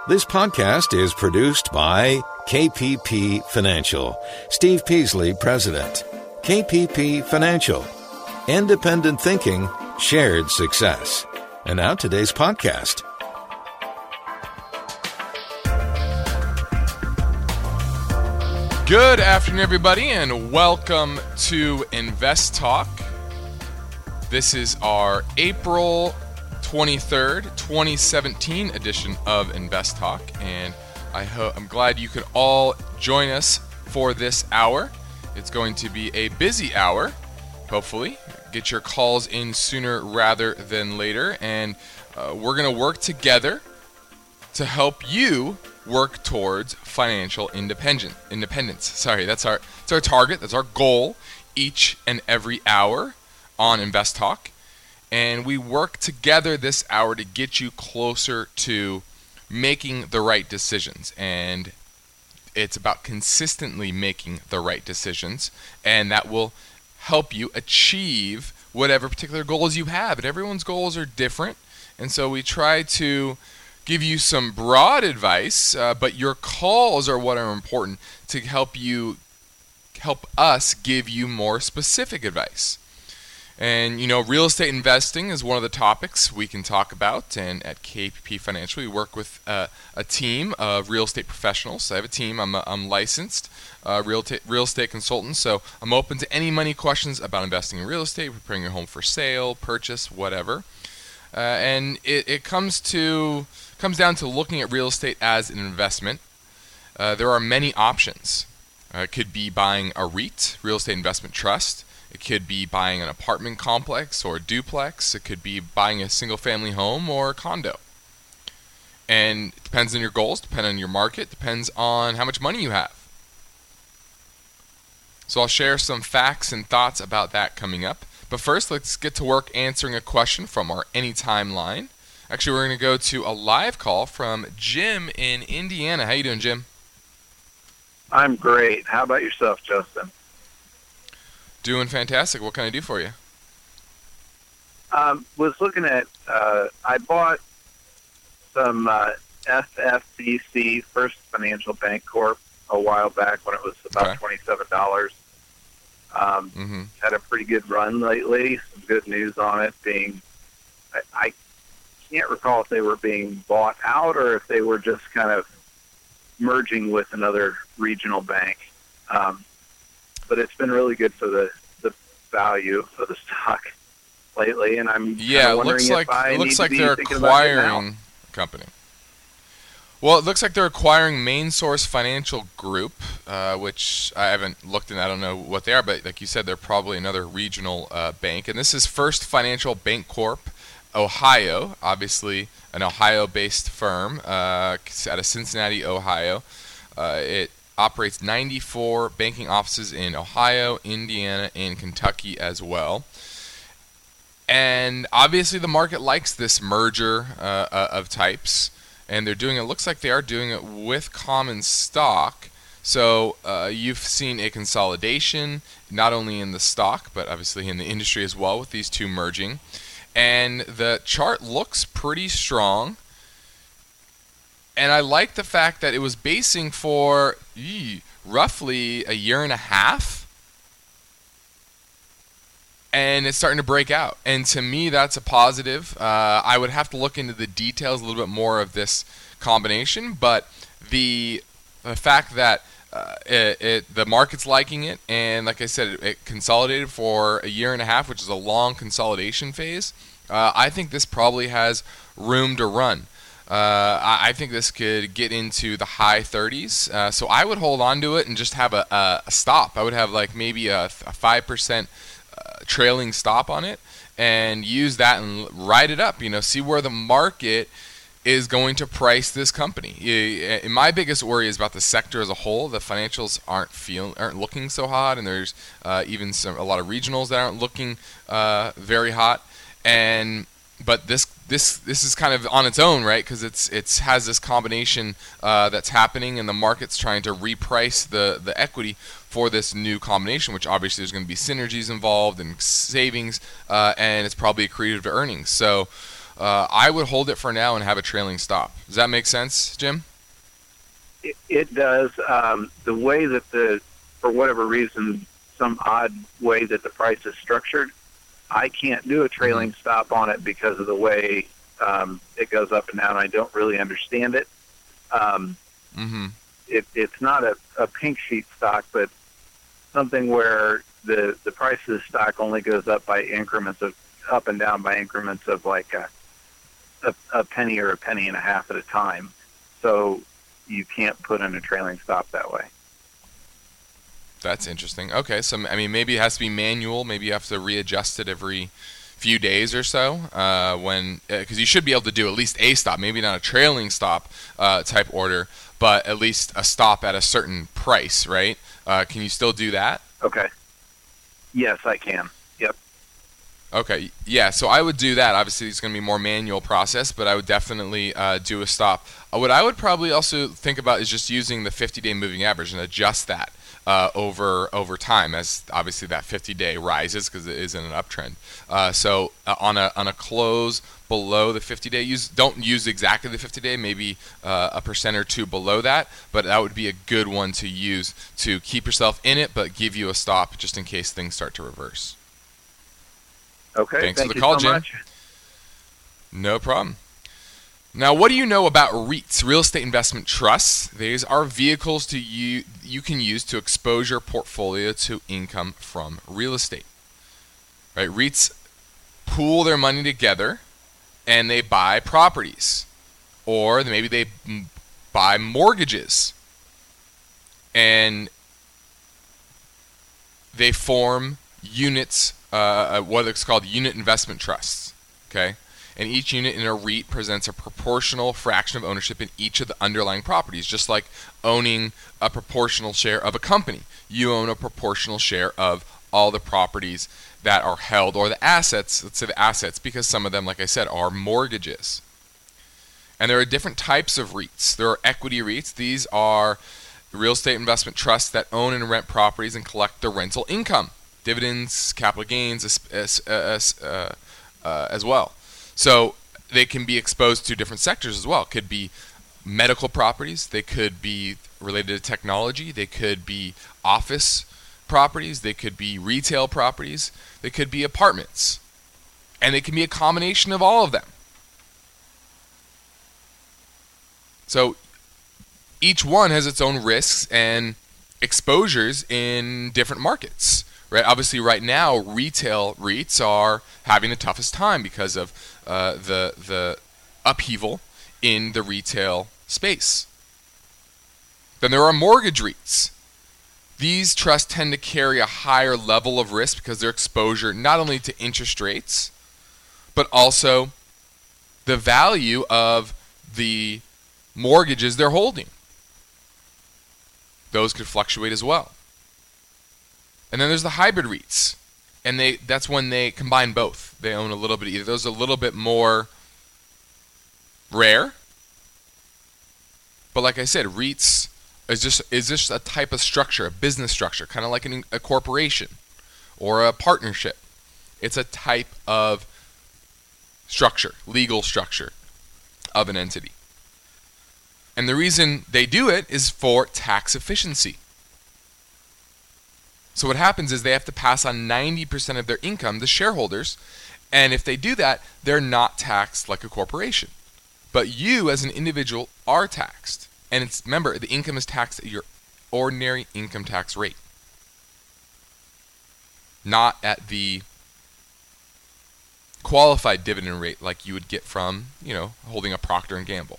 This podcast is produced by KPP Financial. Steve Peasley, President. KPP Financial. Independent thinking, shared success. And now today's podcast. Good afternoon, everybody, and welcome to Invest Talk. This is our April 23rd, 2017 edition of Invest Talk, and I'm glad you could all join us for this hour. It's going to be a busy hour, hopefully. Get your calls in sooner rather than later, and we're going to work together to help you work towards financial independence. Sorry, that's our target, that's our goal each and every hour on Invest Talk. And we work together this hour to get you closer to making the right decisions. And it's about consistently making the right decisions. And that will help you achieve whatever particular goals you have. And everyone's goals are different. And so we try to give you some broad advice, but your calls are what are important to help us give you more specific advice. And, real estate investing is one of the topics we can talk about. And at KPP Financial, we work with a team of real estate professionals. So I have a team. I'm licensed real estate consultant. So I'm open to any money questions about investing in real estate, preparing your home for sale, purchase, whatever. And it comes down to looking at real estate as an investment. There are many options. It could be buying a REIT, real estate investment trust. It could be buying an apartment complex or a duplex. It could be buying a single-family home or a condo. And it depends on your goals, depends on your market, depends on how much money you have. So I'll share some facts and thoughts about that coming up. But first, let's get to work answering a question from our Anytime line. Actually, we're going to go to a live call from Jim in Indiana. How you doing, Jim? I'm great. How about yourself, Justin? Doing fantastic. What can I do for you? Was looking at, I bought some FFBC, First Financial Bank Corp, a while back when it was about $27. Had a pretty good run lately. Some good news on it being, I can't recall if they were being bought out or if they were just kind of merging with another regional bank. But it's been really good for the value of the stock lately, and I'm wondering if I need to be they're thinking about it now. acquiring a company. Well, it looks like they're acquiring Main Source Financial Group, which I haven't looked in. I don't know what they are, but like you said, they're probably another regional bank. And this is First Financial Bank Corp, Ohio, obviously an Ohio-based firm out of Cincinnati, Ohio. It operates 94 banking offices in Ohio, Indiana, and Kentucky as well. And obviously the market likes this merger of types, and it looks like they are doing it with common stock. So you've seen a consolidation, not only in the stock, but obviously in the industry as well with these two merging. And the chart looks pretty strong. And I like the fact that it was basing for roughly a year and a half. And it's starting to break out. And to me, that's a positive. I would have to look into the details a little bit more of this combination. But the fact that the market's liking it, and like I said, it consolidated for a year and a half, which is a long consolidation phase. I think this probably has room to run. I think this could get into the high 30s. So I would hold on to it and just have a stop. I would have like maybe a 5% trailing stop on it and use that and ride it up. See where the market is going to price this company. My biggest worry is about the sector as a whole. The financials aren't looking so hot, and there's even a lot of regionals that aren't looking very hot. But this is kind of on its own, right? Because it has this combination that's happening, and the market's trying to reprice the equity for this new combination, which obviously there's going to be synergies involved and savings, and it's probably accretive to earnings. So I would hold it for now and have a trailing stop. Does that make sense, Jim? It does. The way that for whatever reason, some odd way that the price is structured, I can't do a trailing stop on it because of the way it goes up and down. I don't really understand it. It's not a pink sheet stock, but something where the price of the stock only goes up by increments of up and down by increments of like a penny or a penny and a half at a time. So you can't put in a trailing stop that way. That's interesting. Okay, so I mean, maybe it has to be manual. Maybe you have to readjust it every few days or so. Because you should be able to do at least a stop, maybe not a trailing stop type order, but at least a stop at a certain price, right? Can you still do that? Okay. Yes, I can. Yep. Okay, yeah, so I would do that. Obviously, it's going to be a more manual process, but I would definitely do a stop. What I would probably also think about is just using the 50-day moving average and adjust that over time, as obviously that 50-day rises because it is in an uptrend. So on a close below the 50-day, don't use exactly the 50-day, maybe a percent or two below that, but that would be a good one to use to keep yourself in it, but give you a stop just in case things start to reverse. Okay, thanks thank for the you call, so Jim. much. No problem. Now, what do you know about REITs, real estate investment trusts? These are vehicles you can use to expose your portfolio to income from real estate. Right? REITs pool their money together and they buy properties, or maybe they buy mortgages, and they form units, what is called unit investment trusts. Okay. And each unit in a REIT presents a proportional fraction of ownership in each of the underlying properties, just like owning a proportional share of a company. You own a proportional share of all the properties that are held, or the assets, let's say the assets, because some of them, like I said, are mortgages. And there are different types of REITs. There are equity REITs. These are real estate investment trusts that own and rent properties and collect the rental income, dividends, capital gains as well. So they can be exposed to different sectors as well. It could be medical properties. They could be related to technology. They could be office properties. They could be retail properties. They could be apartments. And they can be a combination of all of them. So each one has its own risks and exposures in different markets. Right? Obviously, right now, retail REITs are having the toughest time because of the upheaval in the retail space. Then there are mortgage REITs. These trusts tend to carry a higher level of risk because their exposure not only to interest rates, but also the value of the mortgages they're holding. Those could fluctuate as well. And then there's the hybrid REITs, and that's when they combine both. They own a little bit of either. Those are a little bit more rare. But like I said, REITs is just a type of structure, a business structure, kind of like a corporation or a partnership. It's a type of structure, legal structure of an entity. And the reason they do it is for tax efficiency. So what happens is they have to pass on 90% of their income to shareholders, and if they do that, they're not taxed like a corporation. But you as an individual are taxed. And remember, the income is taxed at your ordinary income tax rate, not at the qualified dividend rate like you would get from, holding a Procter & Gamble.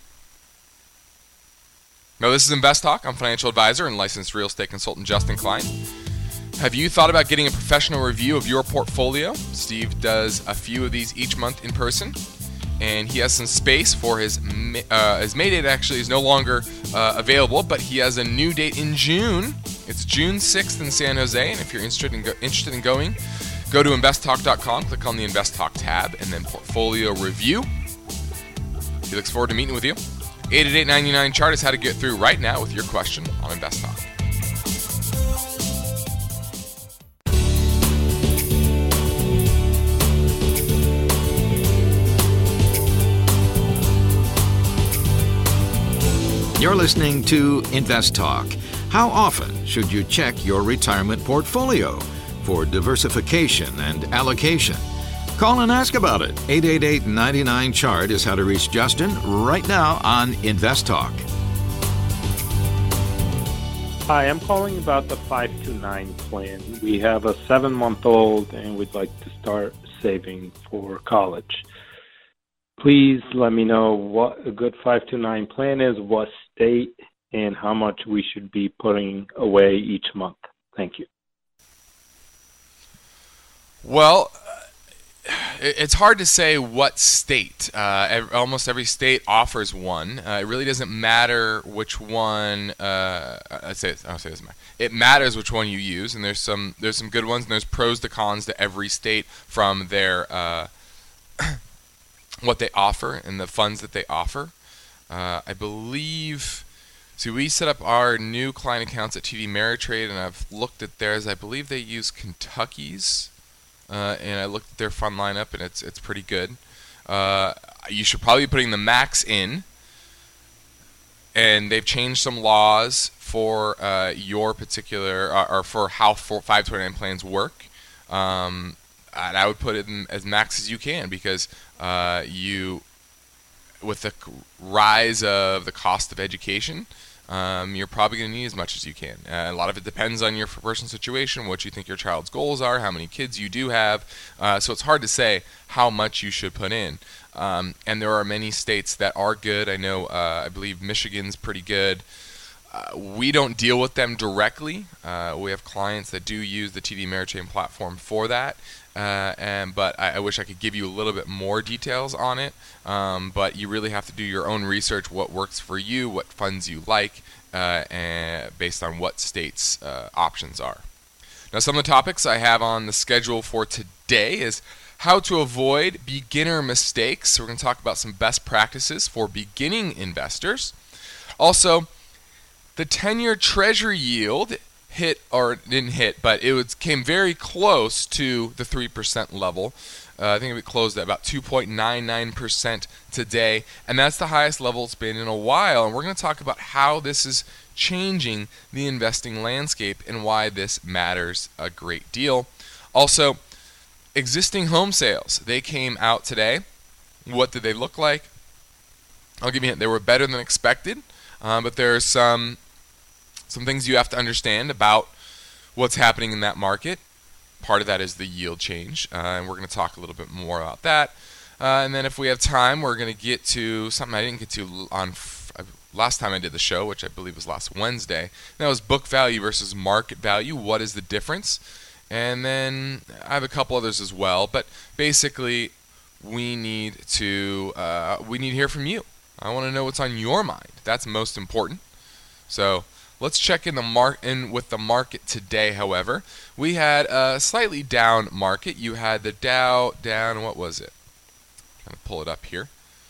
Now, this is Invest Talk. I'm financial advisor and licensed real estate consultant Justin Klein. Have you thought about getting a professional review of your portfolio? Steve does a few of these each month in person, and he has some space for his May date. Actually is no longer available, but he has a new date in June. It's June 6th in San Jose, and if you're interested in going, go to investtalk.com, click on the Invest Talk tab, and then Portfolio Review. He looks forward to meeting with you. 888-99-CHART is how to get through right now with your question on Invest Talk. You're listening to Invest Talk. How often should you check your retirement portfolio for diversification and allocation? Call and ask about it. 888-99-CHART is how to reach Justin right now on Invest Talk. Hi, I'm calling about the 529 plan. We have a 7-month-old and we'd like to start saving for college. Please let me know what a good 529 plan is, what state, and how much we should be putting away each month. Thank you. Well, it's hard to say what state. Almost every state offers one. It really doesn't matter which one. I'll say it doesn't matter. It matters which one you use, and there's some good ones, and there's pros to cons to every state from their what they offer and the funds that they offer. I believe. See, we set up our new client accounts at TD Ameritrade, and I've looked at theirs. I believe they use Kentucky's. And I looked at their fund lineup, and it's pretty good. You should probably be putting the max in, and they've changed some laws for your particular or for how 529 plans work. And I would put it in as max as you can because with the rise of the cost of education, you're probably going to need as much as you can. A lot of it depends on your personal situation, what you think your child's goals are, how many kids you do have. So it's hard to say how much you should put in. And there are many states that are good. I know, I believe Michigan's pretty good. We don't deal with them directly. We have clients that do use the TD Ameritrade platform for that. But I wish I could give you a little bit more details on it. But you really have to do your own research, what works for you, what funds you like, and based on what states' options are. Now, some of the topics I have on the schedule for today is how to avoid beginner mistakes. So we're going to talk about some best practices for beginning investors. Also, the 10-year Treasury yield came very close to the 3% level. I think it closed at about 2.99% today, and that's the highest level it's been in a while. And we're going to talk about how this is changing the investing landscape and why this matters a great deal. Also, existing home sales. They came out today. What did they look like? I'll give you a hint. They were better than expected, but there's some things you have to understand about what's happening in that market. Part of that is the yield change, and we're going to talk a little bit more about that. And then if we have time, we're going to get to something I didn't get to on last time I did the show, which I believe was last Wednesday. That was book value versus market value. What is the difference? And then I have a couple others as well. But basically, we need to hear from you. I want to know what's on your mind. That's most important. So let's check in with the market today, however. We had a slightly down market. You had the Dow down, what was it? I'm going to pull it up here.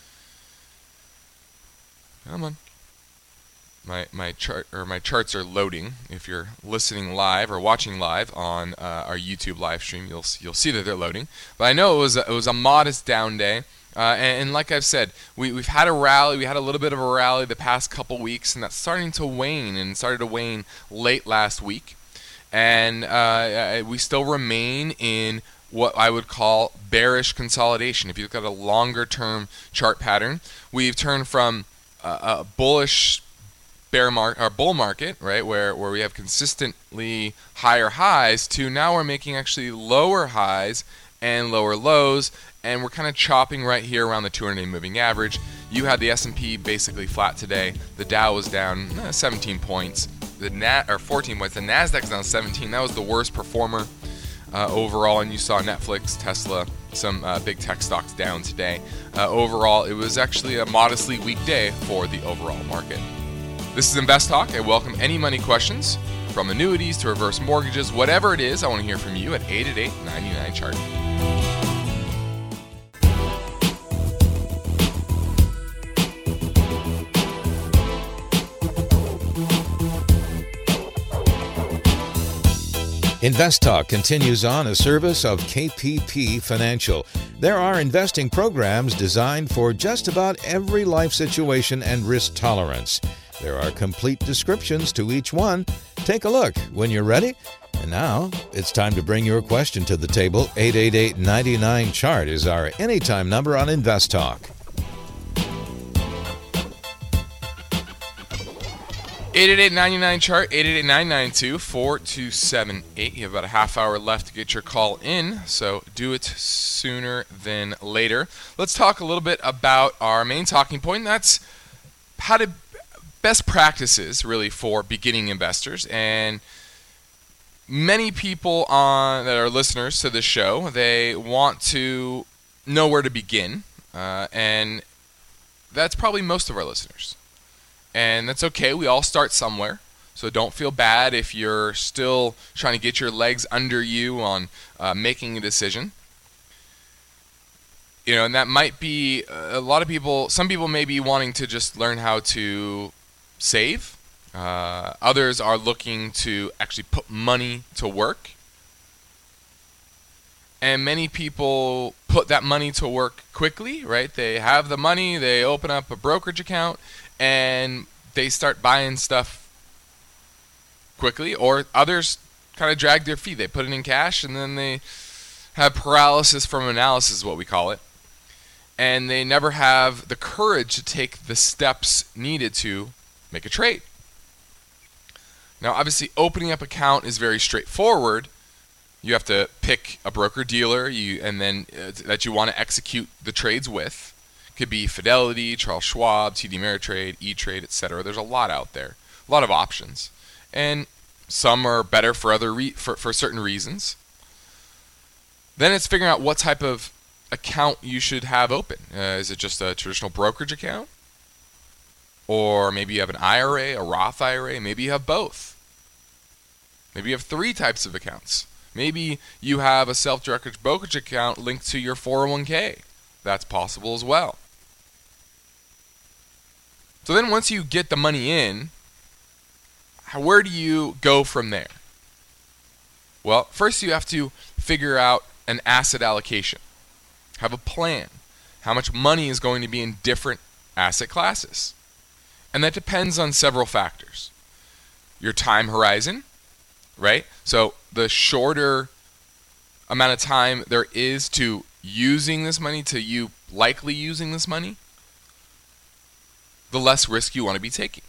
Come on. My charts are loading. If you're listening live or watching live on our YouTube live stream, you'll see that they're loading. But I know it was a modest down day. And like I've said, we've had a rally. We had a little bit of a rally the past couple weeks, and that's starting to wane, and started to wane late last week. And we still remain in what I would call bearish consolidation. If you look at a longer-term chart pattern, we've turned from a bullish bull market, right, where we have consistently higher highs, to now we're making actually lower highs and lower lows, and we're kind of chopping right here around the 200-day moving average. You had the S&P basically flat today. The Dow was down 17 points. 14 points. The Nasdaq's down 17. That was the worst performer overall, and you saw Netflix, Tesla, some big tech stocks down today. Overall, it was actually a modestly weak day for the overall market. This is Invest Talk. I welcome any money questions, from annuities to reverse mortgages, whatever it is. I want to hear from you at 888-99-CHART. Invest Talk continues on a service of KPP Financial. There are investing programs designed for just about every life situation and risk tolerance. There are complete descriptions to each one. Take a look when you're ready. And now, it's time to bring your question to the table. 888-99-CHART is our anytime number on Invest Talk. 888-99-CHART, 888-992-4278. You have about a half hour left to get your call in, so do it sooner than later. Let's talk a little bit about our main talking point, and that's how to best practices, really, for beginning investors. And many people that are listeners to this show, they want to know where to begin, and that's probably most of our listeners. And that's okay. We all start somewhere, so don't feel bad if you're still trying to get your legs under you on making a decision. You know, and that might be a lot of people. Some people may be wanting to just learn how to save. Others are looking to actually put money to work. And many people put that money to work quickly, right? They have the money, they open up a brokerage account, and they start buying stuff quickly. Or others kind of drag their feet. They put it in cash, and then they have paralysis from analysis, is what we call it. And they never have the courage to take the steps needed to make a trade. Now, obviously, opening up an account is very straightforward. You have to pick a broker-dealer and then that you want to execute the trades with. It could be Fidelity, Charles Schwab, TD Ameritrade, E-Trade, etc. There's a lot out there, a lot of options, and some are better for for certain reasons. Then it's figuring out what type of account you should have open. Is it just a traditional brokerage account? Or maybe you have an IRA, a Roth IRA. Maybe you have both. Maybe you have 3 types of accounts. Maybe you have a self-directed brokerage account linked to your 401k. That's possible as well. So then once you get the money in, where do you go from there? Well, first you have to figure out an asset allocation. Have a plan. How much money is going to be in different asset classes? And that depends on several factors. Your time horizon, right? So the shorter amount of time there is to using this money, to you likely using this money, the less risk you want to be taking.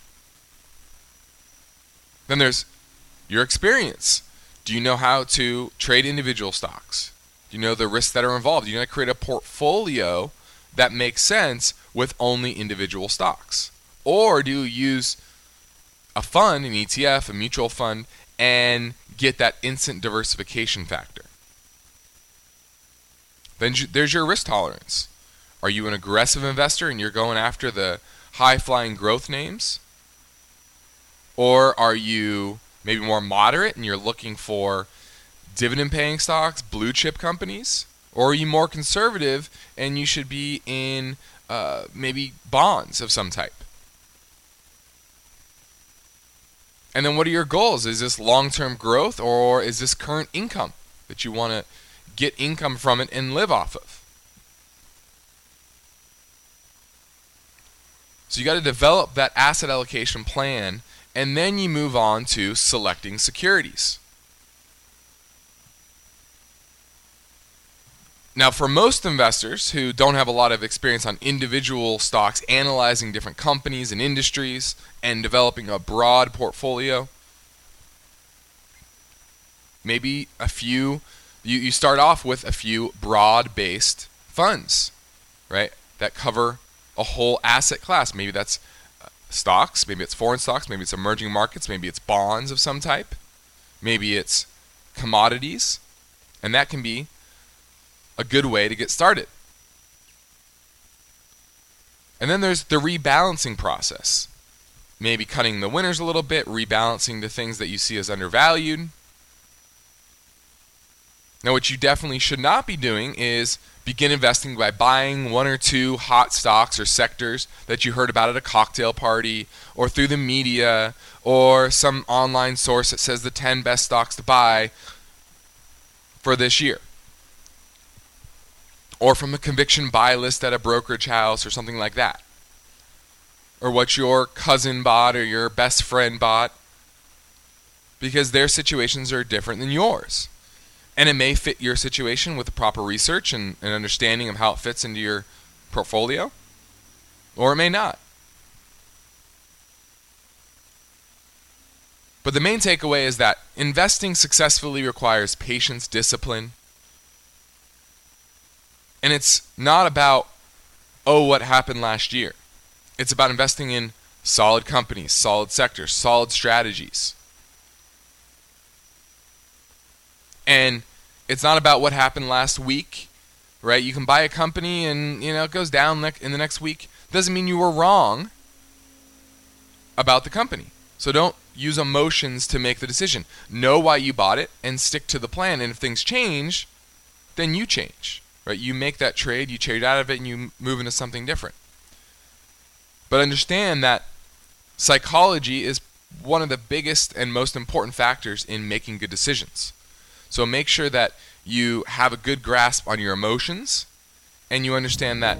Then there's your experience. Do you know how to trade individual stocks? Do you know the risks that are involved? Do you know how to create a portfolio that makes sense with only individual stocks? Or do you use a fund, an ETF, a mutual fund, and get that instant diversification factor? Then there's your risk tolerance. Are you an aggressive investor and you're going after the high-flying growth names? Or are you maybe more moderate and you're looking for dividend-paying stocks, blue-chip companies? Or are you more conservative and you should be in maybe bonds of some type? And then what are your goals? Is this long-term growth, or is this current income that you want to get income from it and live off of? So you got to develop that asset allocation plan, and then you move on to selecting securities. Now, for most investors who don't have a lot of experience on individual stocks, analyzing different companies and industries, and developing a broad portfolio, maybe you start off with a few broad-based funds, right, that cover a whole asset class. Maybe that's stocks, maybe it's foreign stocks, maybe it's emerging markets, maybe it's bonds of some type, maybe it's commodities, and that can be a good way to get started. And then there's the rebalancing process. Maybe cutting the winners a little bit, rebalancing the things that you see as undervalued. Now, what you definitely should not be doing is begin investing by buying 1 or 2 hot stocks or sectors that you heard about at a cocktail party or through the media or some online source that says the 10 best stocks to buy for this year. Or from a conviction buy list at a brokerage house or something like that. or what your cousin bought or your best friend bought, because their situations are different than yours. And it may fit your situation with the proper research and an understanding of how it fits into your portfolio, or it may not. But the main takeaway is that investing successfully requires patience, discipline, and it's not about, what happened last year. It's about investing in solid companies, solid sectors, solid strategies. And it's not about what happened last week, right? You can buy a company and, it goes down in the next week. Doesn't mean you were wrong about the company. So don't use emotions to make the decision. Know why you bought it and stick to the plan. And if things change, then you change, right? You make that trade, you trade out of it, and you move into something different. But understand that psychology is one of the biggest and most important factors in making good decisions. So make sure that you have a good grasp on your emotions, and you understand that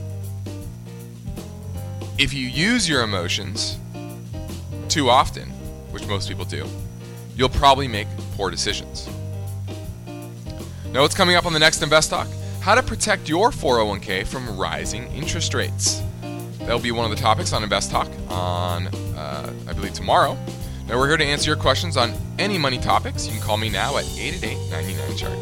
if you use your emotions too often, which most people do, you'll probably make poor decisions. Now, what's coming up on the next Invest Talk? How to protect your 401k from rising interest rates. That'll be one of the topics on Invest Talk on, I believe, tomorrow. Now, we're here to answer your questions on any money topics. You can call me now at 888-99-CHART.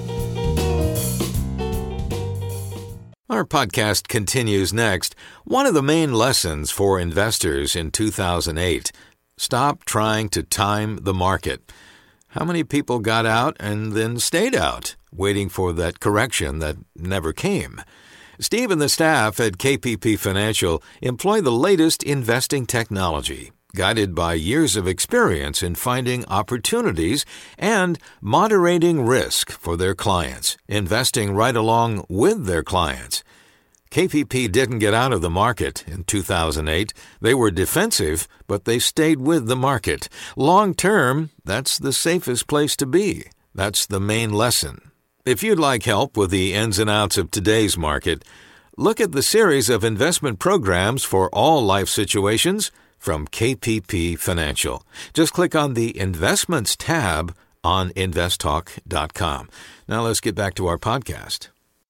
Our podcast continues next. One of the main lessons for investors in 2008: stop trying to time the market. How many people got out and then stayed out, waiting for that correction that never came? Steve and the staff at KPP Financial employ the latest investing technology, guided by years of experience in finding opportunities and moderating risk for their clients, investing right along with their clients. KPP didn't get out of the market in 2008. They were defensive, but they stayed with the market. Long term, that's the safest place to be. That's the main lesson. If you'd like help with the ins and outs of today's market, look at the series of investment programs for all life situations from KPP Financial. Just click on the Investments tab on investtalk.com. Now let's get back to our podcast.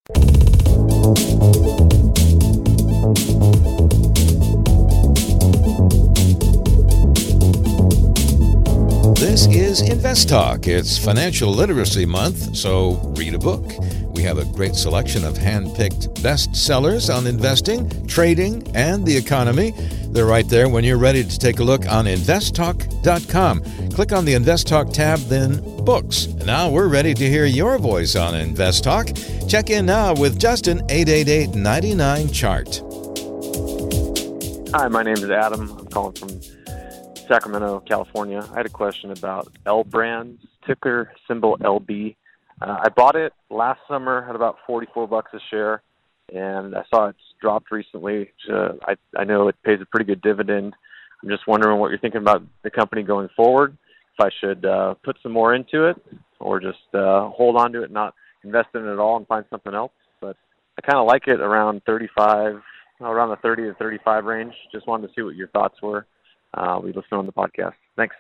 This is Invest Talk. It's Financial Literacy Month, so read a book. We have a great selection of hand-picked bestsellers on investing, trading, and the economy. They're right there when you're ready to take a look on investtalk.com. Click on the Invest Talk tab, then Books. And now we're ready to hear your voice on Invest Talk. Check in now with Justin, 888-99-CHART. Hi, my name is Adam. I'm calling from Sacramento, California. I had a question about L Brands, ticker symbol LB. I bought it last summer at about $44 a share, and I saw it's dropped recently. I know it pays a pretty good dividend. I'm just wondering what you're thinking about the company going forward, if I should put some more into it or just hold on to it, not invest in it at all and find something else. But I kind of like it around 35, around the 30 to 35 range. Just wanted to see what your thoughts were. We listen on the podcast. Thanks.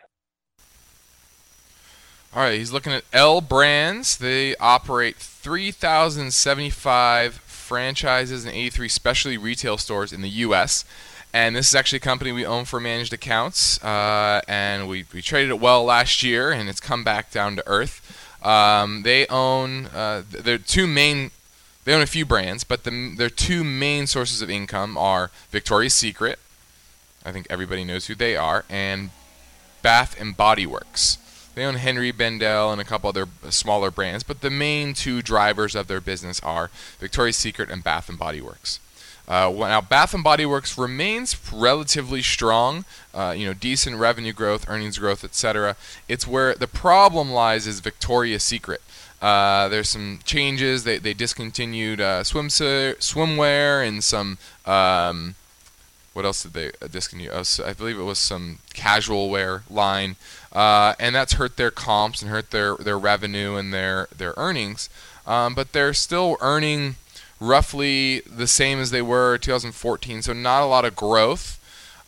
All right, he's looking at L Brands. They operate 3,075 franchises and 83 specialty retail stores in the U.S., and this is actually a company we own for managed accounts, and we traded it well last year, and it's come back down to earth. They own their two main. They own a few brands, but their two main sources of income are Victoria's Secret. I think everybody knows who they are, and Bath and Body Works. They own Henry Bendel and a couple other smaller brands, but the main two drivers of their business are Victoria's Secret and Bath and Body Works. Now, Bath and Body Works remains relatively strong, decent revenue growth, earnings growth, etc. It's where the problem lies is Victoria's Secret. There's some changes. They discontinued swimwear and some. What else did they discontinue? I believe it was some casual wear line, and that's hurt their comps and hurt their revenue and their earnings. But they're still earning roughly the same as they were in 2014, so not a lot of growth.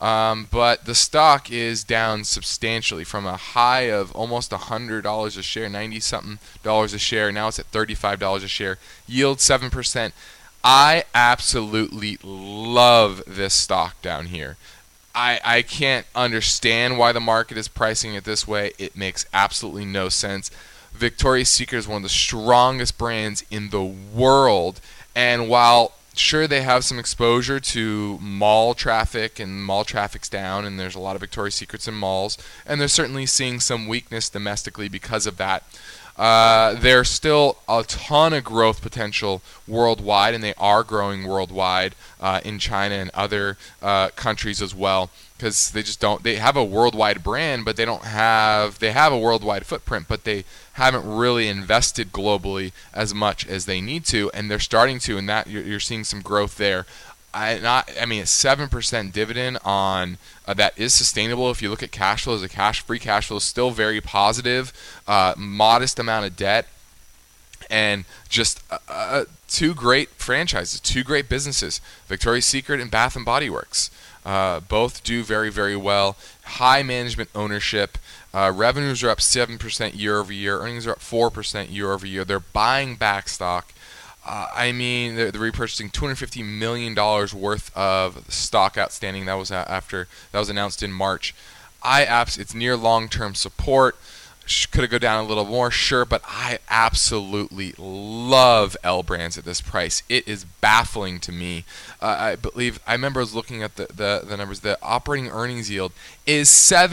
But the stock is down substantially from a high of almost $100 a share, 90-something dollars a share. Now it's at $35 a share. Yield 7%. I absolutely love this stock down here. I can't understand why the market is pricing it this way. It makes absolutely no sense. Victoria's Secret is one of the strongest brands in the world, and while sure they have some exposure to mall traffic, and mall traffic's down, and there's a lot of Victoria's Secrets in malls, and they're certainly seeing some weakness domestically because of that. There's still a ton of growth potential worldwide, and they are growing worldwide in China and other countries as well, because they have a worldwide brand, but they have a worldwide footprint, but they haven't really invested globally as much as they need to, and they're starting to, and that you're seeing some growth there. A 7% dividend on that is sustainable. If you look at cash flows, free cash flow is still very positive, modest amount of debt, and just two great franchises, two great businesses, Victoria's Secret and Bath & Body Works. Both do very, very well. High management ownership. Revenues are up 7% year over year. Earnings are up 4% year over year. They're buying back stock. They're repurchasing $250 million worth of stock outstanding. That was announced in March. It's near long-term support. Could it go down a little more? Sure, but I absolutely love L Brands at this price. It is baffling to me. I remember I was looking at the numbers. The operating earnings yield is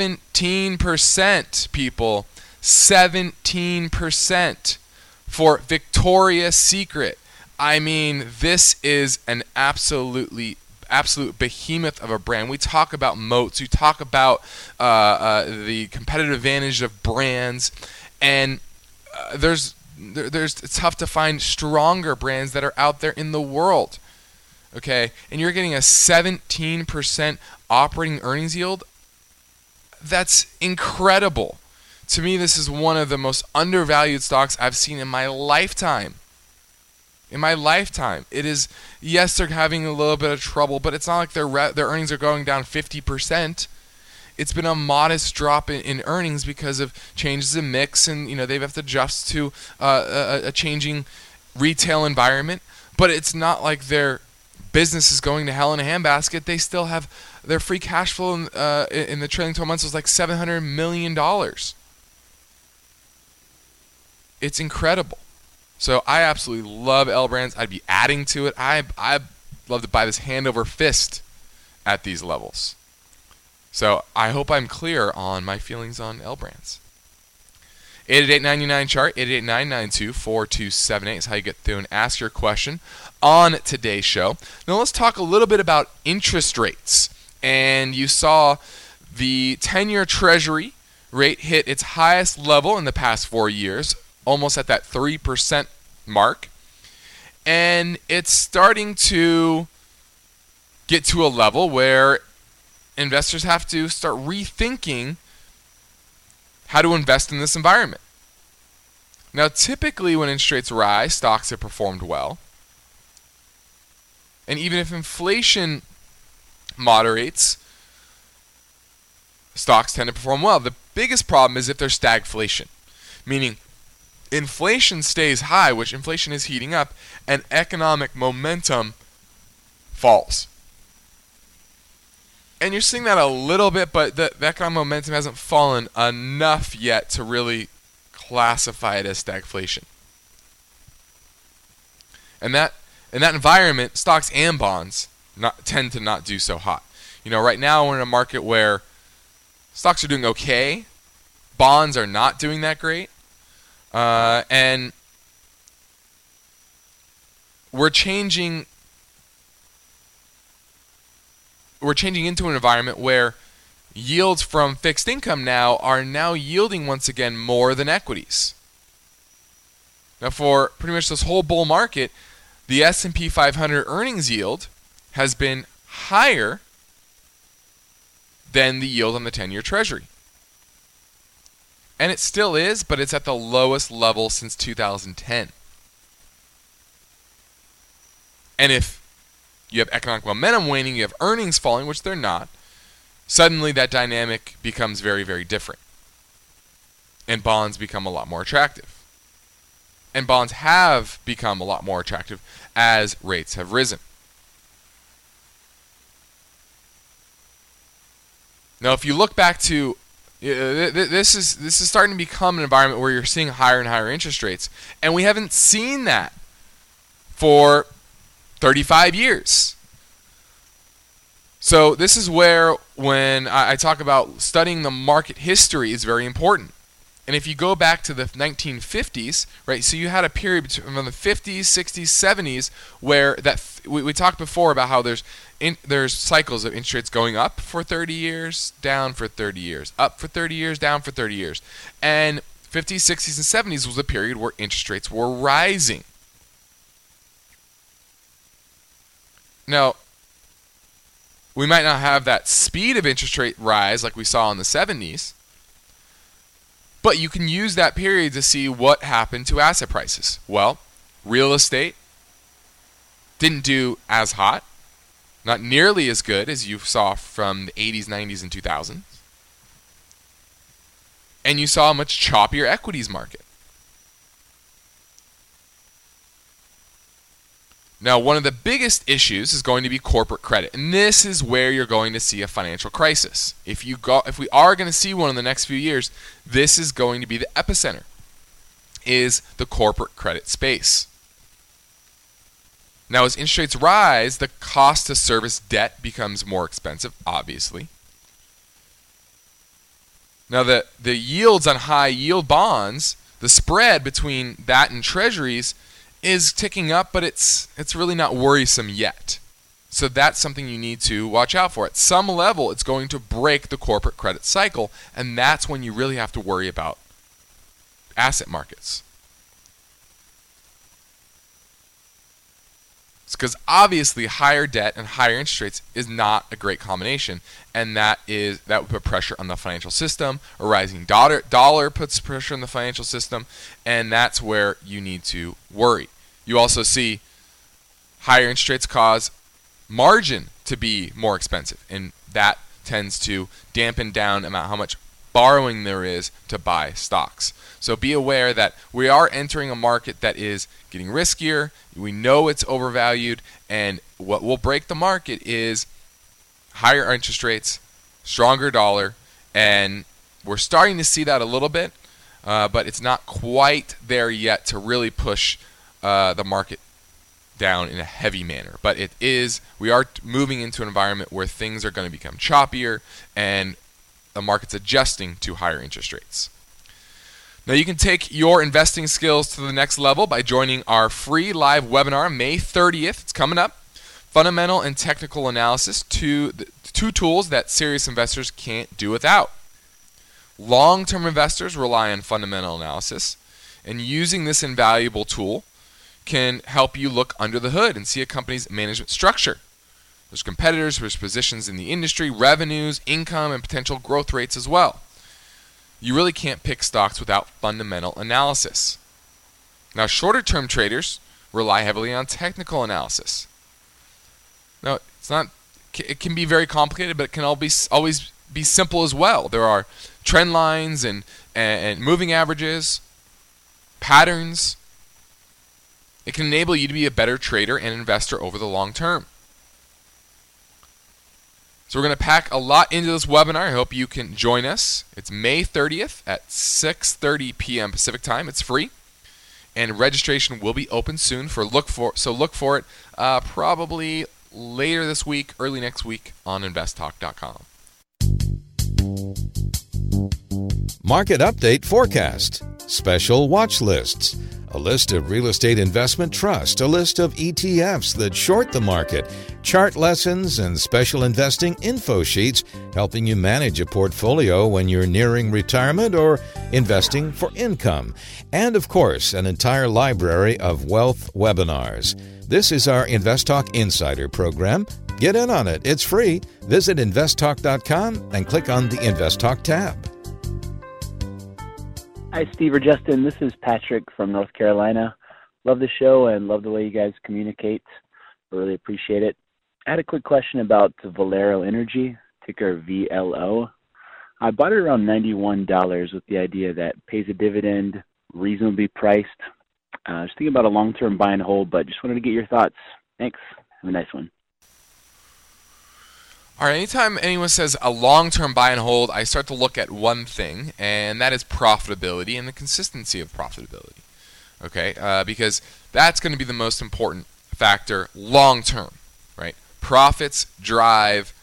17%, people. 17% for Victoria's Secret. This is an absolute behemoth of a brand. We talk about moats. We talk about the competitive advantage of brands, and it's tough to find stronger brands that are out there in the world. Okay, and you're getting a 17% operating earnings yield. That's incredible. To me, this is one of the most undervalued stocks I've seen in my lifetime. It is, yes, they're having a little bit of trouble, but it's not like their earnings are going down 50%. It's been a modest drop in earnings because of changes in mix, and they have to adjust to a changing retail environment. But it's not like their business is going to hell in a handbasket. They still have their free cash flow in the trailing 12 months was like $700 million. It's incredible. So I absolutely love L Brands. I'd be adding to it. I'd love to buy this hand over fist at these levels. So I hope I'm clear on my feelings on L Brands. 888-99 chart, 888-992-4278 is how you get through and ask your question on today's show. Now let's talk a little bit about interest rates. And you saw the 10-year Treasury rate hit its highest level in the past 4 years, almost at that 3% mark. And it's starting to get to a level where investors have to start rethinking how to invest in this environment. Now, typically when interest rates rise, stocks have performed well. And even if inflation moderates, stocks tend to perform well. The biggest problem is if there's stagflation, meaning inflation stays high, which inflation is heating up, and economic momentum falls. And you're seeing that a little bit, but the economic momentum hasn't fallen enough yet to really classify it as stagflation. And that in that environment, stocks and bonds tend to not do so hot. Right now we're in a market where stocks are doing okay, bonds are not doing that great. And we're changing into an environment where yields from fixed income are now yielding once again more than equities. Now, for pretty much this whole bull market, the S&P 500 earnings yield has been higher than the yield on the 10-year Treasury. And it still is, but it's at the lowest level since 2010. And if you have economic momentum waning, you have earnings falling, which they're not, suddenly that dynamic becomes very, very different. And bonds become a lot more attractive. And bonds have become a lot more attractive as rates have risen. Now, if you look back to this is starting to become an environment where you're seeing higher and higher interest rates, and we haven't seen that for 35 years. So this is where, when I talk about studying the market history, is very important. And if you go back to the 1950s, right, so you had a period from the 50s, 60s, 70s where we talked before about how there's cycles of interest rates going up for 30 years, down for 30 years, up for 30 years, down for 30 years. And 50s, 60s, and 70s was a period where interest rates were rising. Now, we might not have that speed of interest rate rise like we saw in the 70s, but you can use that period to see what happened to asset prices. Well, real estate didn't do as hot, not nearly as good as you saw from the 80s, 90s, and 2000s. And you saw a much choppier equities market. Now, one of the biggest issues is going to be corporate credit, and this is where you're going to see a financial crisis. If we are going to see one in the next few years, this is going to be the epicenter, is the corporate credit space. Now, as interest rates rise, the cost to service debt becomes more expensive, obviously. Now, the yields on high yield bonds, the spread between that and treasuries is ticking up, but it's really not worrisome yet. So that's something you need to watch out for. At some level, it's going to break the corporate credit cycle, and that's when you really have to worry about asset markets. It's because obviously higher debt and higher interest rates is not a great combination, and that would put pressure on the financial system. A rising dollar puts pressure on the financial system, and that's where you need to worry. You also see higher interest rates cause margin to be more expensive, and that tends to dampen down how much borrowing there is to buy stocks. So be aware that we are entering a market that is getting riskier. We know it's overvalued, and what will break the market is higher interest rates, stronger dollar, and we're starting to see that a little bit, but it's not quite there yet to really push the market down in a heavy manner. But we are moving into an environment where things are going to become choppier, and the market's adjusting to higher interest rates. Now, you can take your investing skills to the next level by joining our free live webinar May 30th. It's coming up. Fundamental and technical analysis, two tools that serious investors can't do without. Long-term investors rely on fundamental analysis, and using this invaluable tool can help you look under the hood and see a company's management structure. There's competitors, there's positions in the industry, revenues, income, and potential growth rates as well. You really can't pick stocks without fundamental analysis. Now, shorter-term traders rely heavily on technical analysis. Now, it can be very complicated, but it can always be simple as well. There are trend lines and moving averages, patterns. It can enable you to be a better trader and investor over the long term. So we're going to pack a lot into this webinar. I hope you can join us. It's May 30th at 6:30 p.m. Pacific time. It's free, and registration will be open soon. Look for it probably later this week, early next week on investtalk.com. Market Update Forecast, Special Watch Lists, a list of real estate investment trusts, a list of ETFs that short the market, chart lessons, and special investing info sheets helping you manage a portfolio when you're nearing retirement or investing for income. And, of course, an entire library of wealth webinars. This is our InvestTalk Insider program. Get in on it. It's free. Visit investtalk.com and click on the InvestTalk tab. Hi, Steve or Justin. This is Patrick from North Carolina. Love the show and love the way you guys communicate. I really appreciate it. I had a quick question about Valero Energy. ticker VLO. I bought it around $91 with the idea that pays a dividend, reasonably priced. Just thinking about a long-term buy and hold, but just wanted to get your thoughts. Thanks. Have a nice one. All right, anytime anyone says a long-term buy and hold, I start to look at one thing, and that is profitability and the consistency of profitability. Okay, because that's going to be the most important factor long-term, right? Profits drive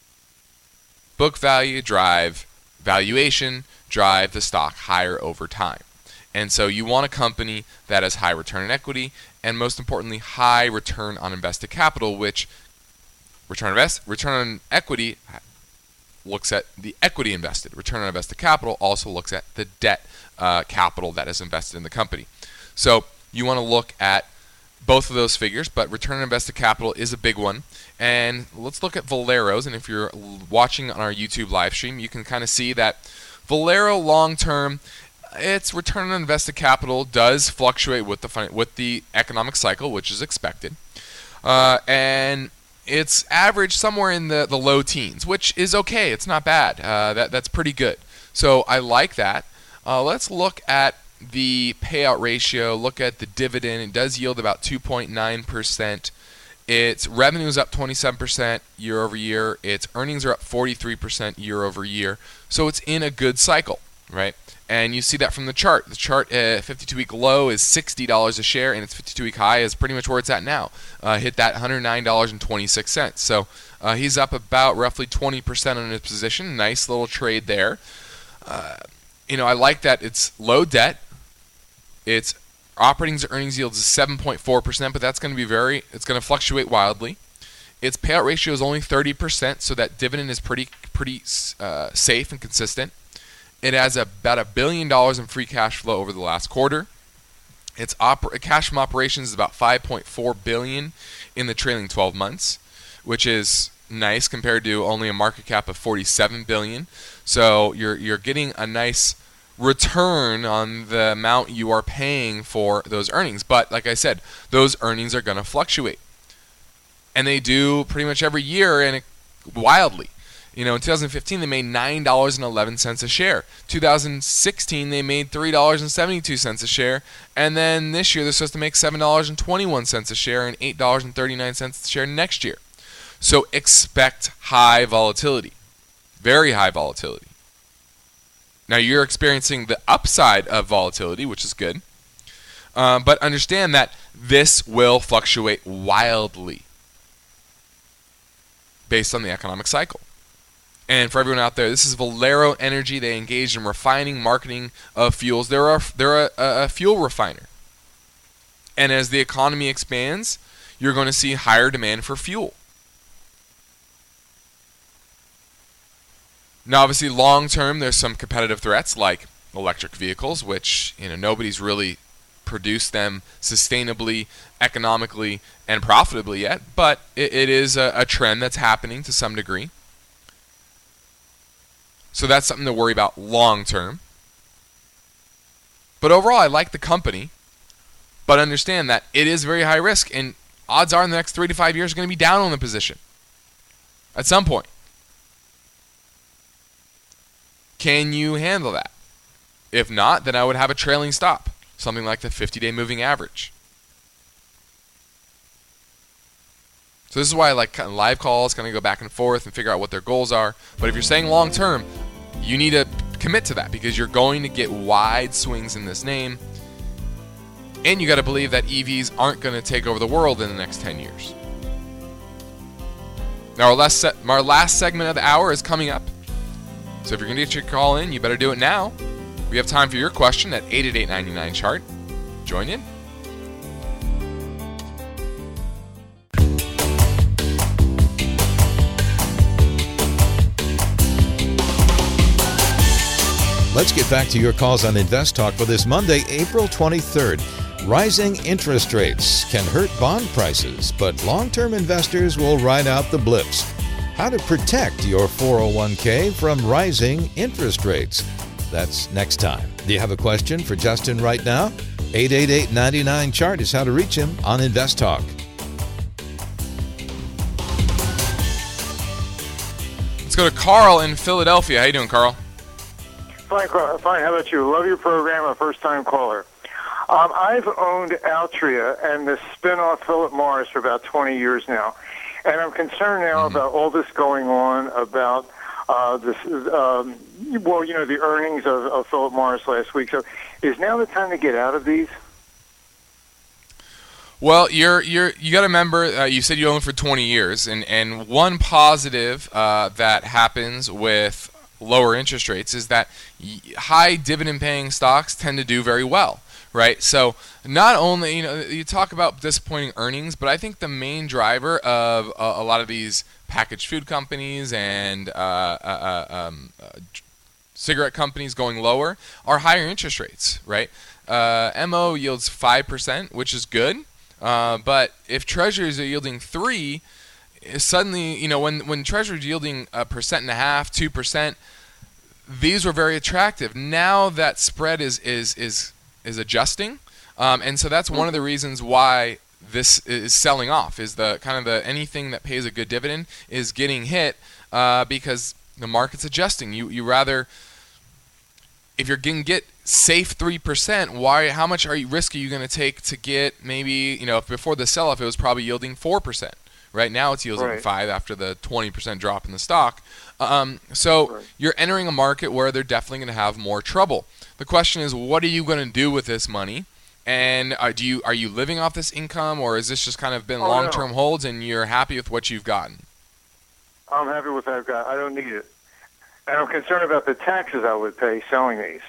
book value, drive valuation, drive the stock higher over time. And so you want a company that has high return on equity and, most importantly, high return on invested capital, which return on equity looks at the equity invested. Return on invested capital also looks at the debt capital that is invested in the company. So you want to look at both of those figures, but return on invested capital is a big one. And let's look at Valero's. And if you're watching on our YouTube live stream, you can kind of see that Valero long-term, its return on invested capital does fluctuate with the economic cycle, which is expected. And it's averaged somewhere in the low teens, which is okay. It's not bad. That's pretty good. So I like that. Let's look at the payout ratio. Look at the dividend. It does yield about 2.9%. Its revenue is up 27% year over year. Its earnings are up 43% year over year. So it's in a good cycle, right? And you see that from the chart. The chart 52-week low is $60 a share, and its 52-week high is pretty much where it's at now. Hit that $109.26. So he's up about roughly 20% on his position. Nice little trade there. I like that it's low debt. Its operating earnings yield is 7.4%, but that's going to it's going to fluctuate wildly. Its payout ratio is only 30%, so that dividend is pretty safe and consistent. It has about $1 billion in free cash flow over the last quarter. Its cash from operations is about $5.4 billion in the trailing 12 months, which is nice compared to only a market cap of $47 billion. So you're getting a nice return on the amount you are paying for those earnings. But like I said, those earnings are going to fluctuate, and they do pretty much every year, and wildly. In 2015, they made $9.11 a share. 2016, they made $3.72 a share. And then this year, they're supposed to make $7.21 a share and $8.39 a share next year. So expect high volatility, very high volatility. Now, you're experiencing the upside of volatility, which is good. But understand that this will fluctuate wildly based on the economic cycle. And for everyone out there, this is Valero Energy. They engage in refining, marketing of fuels. They're a fuel refiner. And as the economy expands, you're going to see higher demand for fuel. Now, obviously, long term, there's some competitive threats like electric vehicles, which nobody's really produced them sustainably, economically, and profitably yet. But it is a trend that's happening to some degree. So that's something to worry about long term. But overall, I like the company. But understand that it is very high risk, and odds are in the next 3 to 5 years, going to be down on the position at some point. Can you handle that? If not, then I would have a trailing stop, something like the 50-day moving average. So this is why I like kind of live calls, kind of go back and forth and figure out what their goals are. But if you're saying long term, you need to commit to that, because you're going to get wide swings in this name. And you got to believe that EVs aren't going to take over the world in the next 10 years. Now, our last segment of the hour is coming up. So if you're going to get your call in, you better do it now. We have time for your question at 888-99-CHART. Join in. Let's get back to your calls on Invest Talk for this Monday, April 23rd. Rising interest rates can hurt bond prices, but long-term investors will ride out the blips. How to protect your 401k from rising interest rates. That's next time. Do you have a question for Justin right now? 888-99-CHART is how to reach him on Invest Talk. Let's go to Carl in Philadelphia. How you doing, Carl? Fine, fine. How about you? Love your program. A first-time caller. I've owned Altria and the spin-off Philip Morris for about 20 years now, and I'm concerned now about all this going on about this. Well, you know, the earnings of Philip Morris last week. So, is now the time to get out of these? Well, you got to remember. You said you owned for 20 years, and one positive that happens with lower interest rates is that high dividend-paying stocks tend to do very well. Right, so not only, you know, you talk about disappointing earnings, but I think the main driver of a lot of these packaged food companies and cigarette companies going lower are higher interest rates. Right, MO yields 5%, which is good, but if Treasuries are yielding 3%, suddenly, you know, when Treasuries yielding 1.5%, 2%, these were very attractive. Now that spread is adjusting, and so that's one of the reasons why this is selling off. Is the kind of the anything that pays a good dividend is getting hit because the market's adjusting. You rather, if you're going to get safe 3%, how much risk are you going to take to get maybe, you know, if before the sell-off it was probably yielding 4%. Right now it's yielding 5% after the 20% drop in the stock. So you're entering a market where they're definitely going to have more trouble. The question is, what are you going to do with this money? And are you living off this income, or is this just kind of been long-term holds and you're happy with what you've gotten? I'm happy with what I've got. I don't need it. And I'm concerned about the taxes I would pay selling these.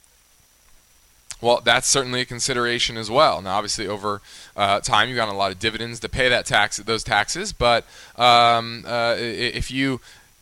Well, that's certainly a consideration as well. Now, obviously, over time, you've got a lot of dividends to pay those taxes. But if you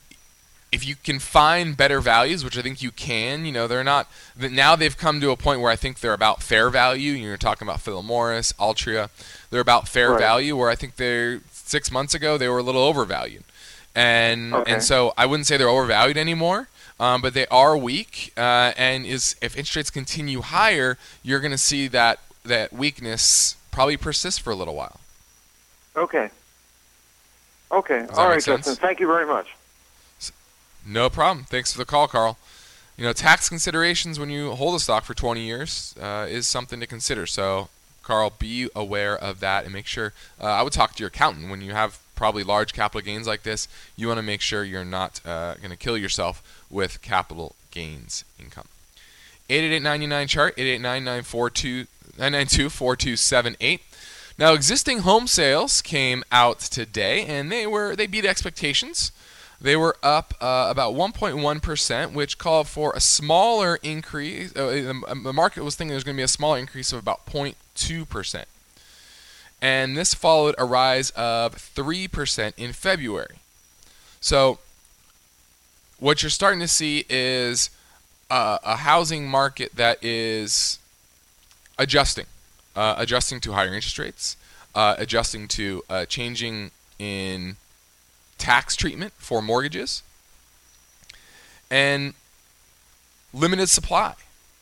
can find better values, which I think you can, you know, they're not. Now they've come to a point where I think they're about fair value. You're talking about Philip Morris, Altria. They're about fair value, where I think 6 months ago they were a little overvalued, and so I wouldn't say they're overvalued anymore. But they are weak, and if interest rates continue higher, you're going to see that weakness probably persist for a little while. Okay. All right, Justin. Thank you very much. No problem. Thanks for the call, Carl. You know, tax considerations when you hold a stock for 20 years is something to consider. So, Carl, be aware of that and make sure. I would talk to your accountant when you have probably large capital gains like this. You want to make sure you're not going to kill yourself with capital gains income. 888-99-CHART, 888-992-4278. Now, existing home sales came out today, and they beat expectations. They were up about 1.1%, which called for a smaller increase. The market was thinking there was going to be a smaller increase of about 0.2%. And this followed a rise of 3% in February. So what you're starting to see is a housing market that is adjusting to higher interest rates, adjusting to changing in tax treatment for mortgages, and limited supply.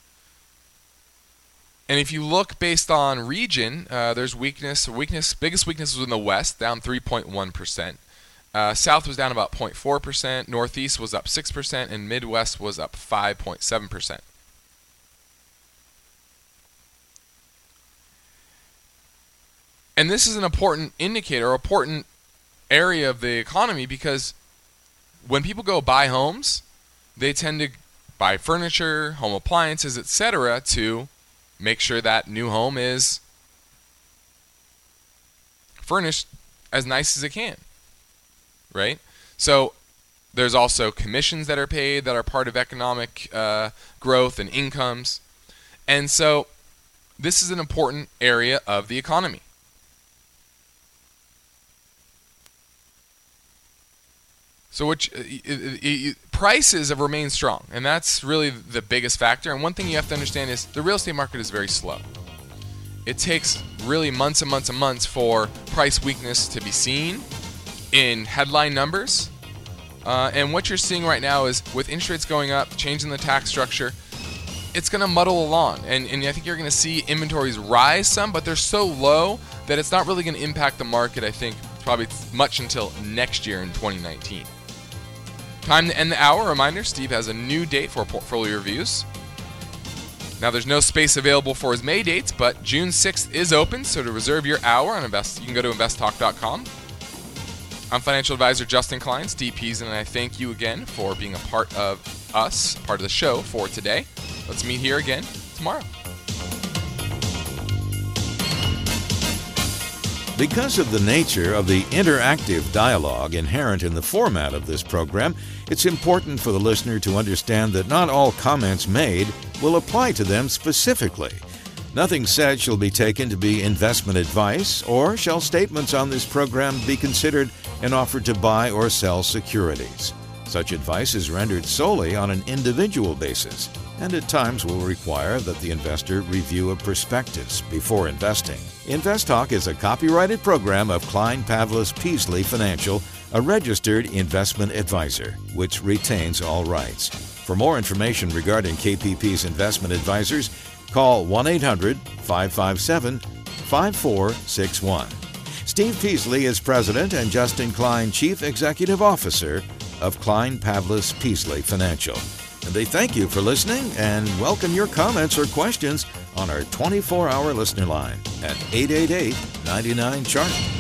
And if you look based on region, there's weakness. Biggest weakness was in the West, down 3.1%. South was down about 0.4%. Northeast was up 6%, and Midwest was up 5.7%. And this is an important indicator, important area of the economy, because when people go buy homes, they tend to buy furniture, home appliances, etc., to make sure that new home is furnished as nice as it can, right? So there's also commissions that are paid that are part of economic growth and incomes. And so this is an important area of the economy. So prices have remained strong, and that's really the biggest factor. And one thing you have to understand is the real estate market is very slow. It takes really months and months and months for price weakness to be seen in headline numbers. And what you're seeing right now is with interest rates going up, changing the tax structure, it's going to muddle along. And I think you're going to see inventories rise some, but they're so low that it's not really going to impact the market, I think, probably much until next year in 2019. Time to end the hour. Reminder, Steve has a new date for portfolio reviews. Now, there's no space available for his May dates, but June 6th is open, so to reserve your hour on Invest, you can go to investtalk.com. I'm financial advisor Justin Klein, Steve Peasley, and I thank you again for being a part of us, part of the show for today. Let's meet here again tomorrow. Because of the nature of the interactive dialogue inherent in the format of this program, it's important for the listener to understand that not all comments made will apply to them specifically. Nothing said shall be taken to be investment advice, or shall statements on this program be considered an offer to buy or sell securities. Such advice is rendered solely on an individual basis, and at times will require that the investor review a prospectus before investing. InvestTalk is a copyrighted program of Klein Pavlis Peasley Financial, a registered investment advisor, which retains all rights. For more information regarding KPP's investment advisors, call 1-800-557-5461. Steve Peasley is President and Justin Klein, Chief Executive Officer of Klein Pavlis Peasley Financial. And they thank you for listening and welcome your comments or questions on our 24-hour listener line at 888-99-CHART.